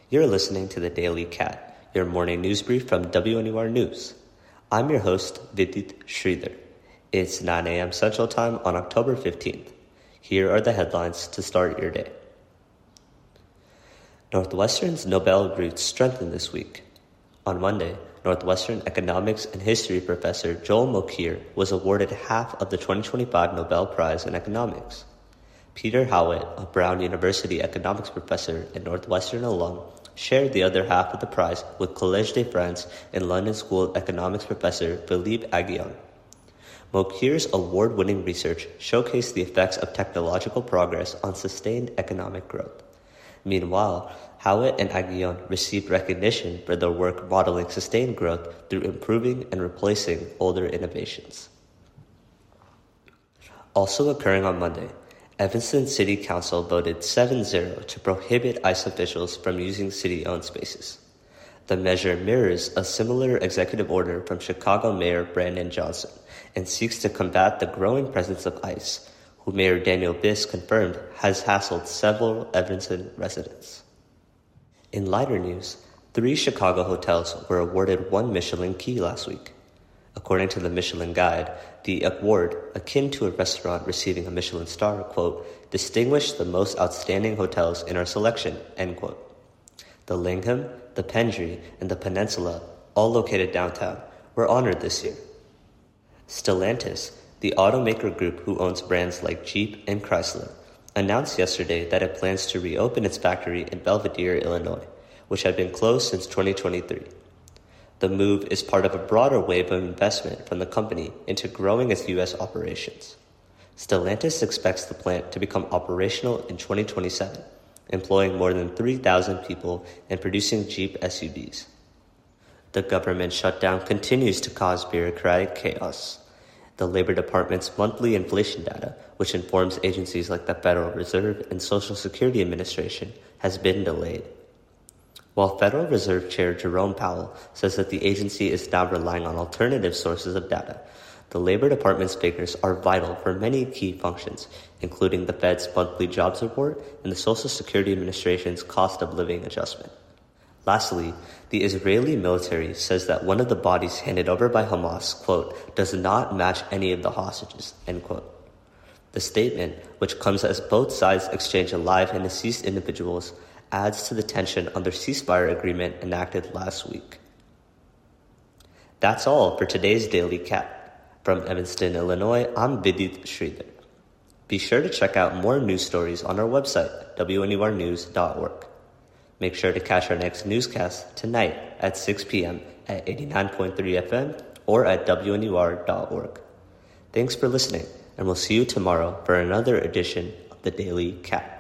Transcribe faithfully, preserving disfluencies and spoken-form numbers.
You're listening to the Daily Cat, your morning news brief from W N U R News. I'm your host, Vidit Sridhar. It's nine a.m. Central Time on October fifteenth. Here are the headlines to start your day. Northwestern's Nobel roots strengthened this week. On Monday, Northwestern economics and history professor Joel Mokyr was awarded half of the twenty twenty-five Nobel Prize in Economics. Peter Howitt, a Brown University economics professor and Northwestern alum, shared the other half of the prize with Collège de France and London School economics professor Philippe Aghion. Mokyr's award-winning research showcased the effects of technological progress on sustained economic growth. Meanwhile, Howitt and Aghion received recognition for their work modeling sustained growth through improving and replacing older innovations. Also occurring on Monday, Evanston City Council voted seven zero to prohibit ICE officials from using city-owned spaces. The measure mirrors a similar executive order from Chicago Mayor Brandon Johnson and seeks to combat the growing presence of ICE, who Mayor Daniel Biss confirmed has hassled several Evanston residents. In lighter news, three Chicago hotels were awarded one Michelin key last week. According to the Michelin Guide, the award, akin to a restaurant receiving a Michelin star, quote, distinguished the most outstanding hotels in our selection, end quote. The Langham, the Pendry, and the Peninsula, all located downtown, were honored this year. Stellantis, the automaker group who owns brands like Jeep and Chrysler, announced yesterday that it plans to reopen its factory in Belvidere, Illinois, which had been closed since twenty twenty-three. The move is part of a broader wave of investment from the company into growing its U S operations. Stellantis expects the plant to become operational in twenty twenty-seven, employing more than three thousand people and producing Jeep S U Vs. The government shutdown continues to cause bureaucratic chaos. The Labor Department's monthly inflation data, which informs agencies like the Federal Reserve and Social Security Administration, has been delayed. While Federal Reserve Chair Jerome Powell says that the agency is now relying on alternative sources of data, the Labor Department's figures are vital for many key functions, including the Fed's monthly jobs report and the Social Security Administration's cost of living adjustment. Lastly, the Israeli military says that one of the bodies handed over by Hamas, quote, does not match any of the hostages, end quote. The statement, which comes as both sides exchange alive and deceased individuals, adds to the tension on their ceasefire agreement enacted last week. That's all for today's Daily Cat. From Evanston, Illinois, I'm Vidit Sridhar. Be sure to check out more news stories on our website, W N U R news dot org. Make sure to catch our next newscast tonight at six p.m. at eighty-nine point three F M or at W N U R dot org. Thanks for listening, and we'll see you tomorrow for another edition of the Daily Cat.